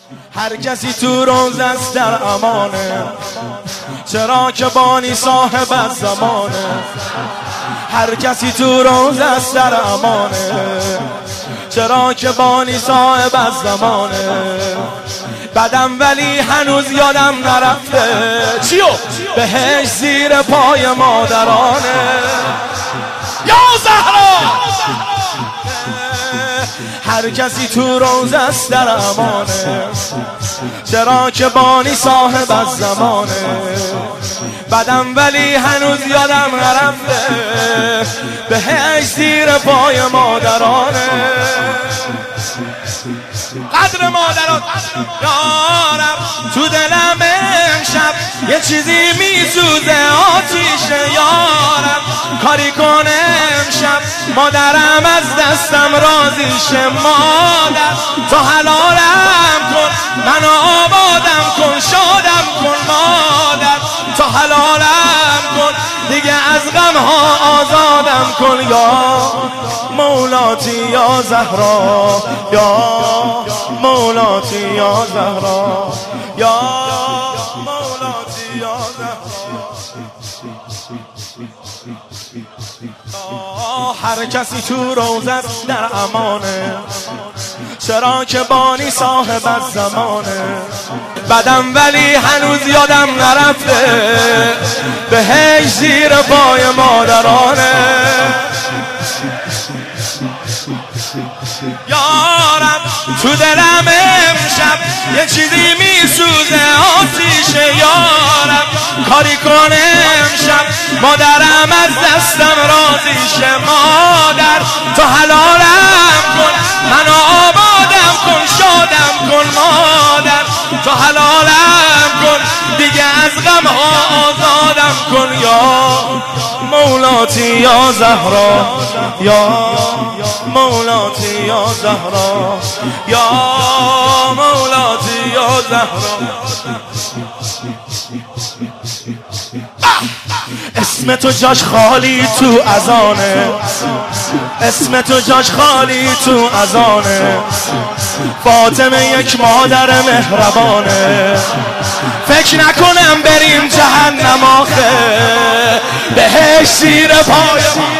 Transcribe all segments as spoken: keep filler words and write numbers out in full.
هر کسی تو روز است در امانه، چرا که بانی صاحب از زمانه. هر کسی تو روز است در امانه، چرا که بانی صاحب از زمانه. بدم ولی هنوز یادم نرفته، چیو؟ بهش زیر پای مادرانه. یا زهرا هر کسی تو روز است در امانه، چرا که بانی صاحب از زمانه. بدم ولی هنوز یادم نرفته، بهش زیر پای مادرانه. قدر مادران یارم، تو دلم امشب یه چیزی میسوزه آتیشه یارم. کاری کنه امشب مادرم از دستم راضیشه. مادر تو حلالم کن، منو آبادم کن، شادم کن. مادر تو حلالم کن، دیگه از غم ها آزادم کن. یا مولاتی یا زهرا، یا مولاتی یا زهرا، یا مولاتی یا زهرا. هر کسی تو روزت در امانه، چرا که بانی صاحب از زمانه. بدم ولی هنوز یادم نرفته، بهش زیر پای مادرانه. یارم تو دلم امشب یه چیزی میسوزه آتیشه یارم. کاری کنه امشب مادرم از دستم راضیشه. مادر تو حلالم کن، منو آبادم کن، شادم کن. مادر تو حلالم کن، دیگه از غم ها آزادم کن. یا مولاتی یا زهرا، یا مولاتی یا زهرا، یا مولاتی یا زهرا. اسم تو جاش خالی تو اذانه، اسم تو جاش خالی تو اذانه. فاطمه یک مادر مهربانه، فکر نکنم بریم جهنم آخه، بهش زیر پای.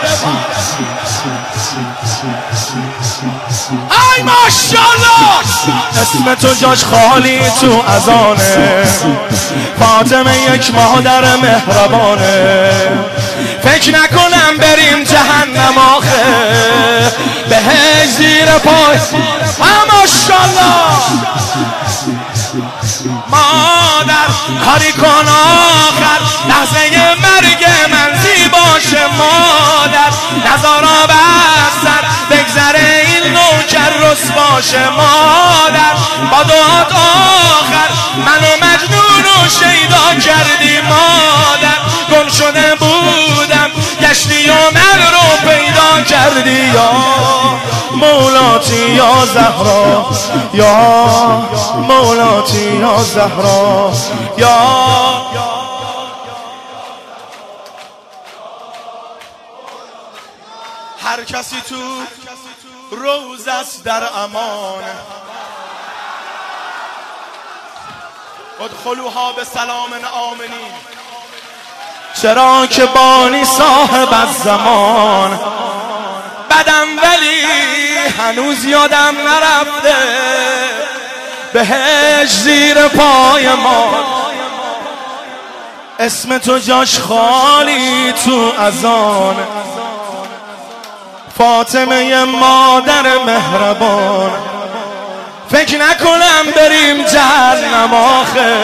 ای ماشاءالله اسم تو جاش خالی تو اذانه. فاطمه یک مادر مهربانه، فکر نکنم بریم جهنم آخه، بهش زیر پای. ماشاءالله مادر کاری کن آخر لحظه مرگ من زیباشه. مادر نزارا بستر بگذره این نوکر رسواشه. مادر با دعات آخر منو مجنون و شیدا کردی. مادر گم شده بودم گشتی و من رو پیدا کردی. یا مولاتی یا زهرا، یا مولاتی یا زهرا، یا هر کسی تو روز است در امان. ادخلوها به سلام آمنین، چرا که بانی صاحب از زمان. بدم ولی هنوز یادم نرفته، بهش زیر پای ما. اسم تو جاش خالی تو اذان. فاطمه مادر مهربان، فکر نکنم بریم جهنم آخه،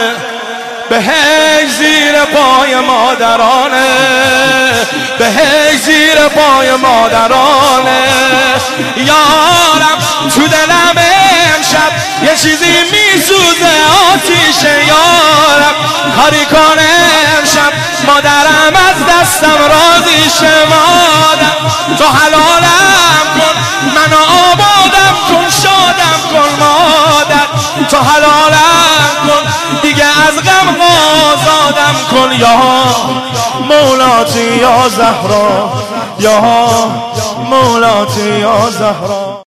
بهش زیر پای مادرانه، بهش زیر پای مادرانه. یارم تو دلم امشب یه چیزی میسوزه آتیشه یارم. کاری کنه امشب مادرم از دستم راضیشه. مادر تو حلالم کن، منو آبادم کن، شادم کن. مادر تو حلالم کن، دیگه از غم آزادم کن. یا مولاتی یا زهرا، یا مولاتی یا زهرا.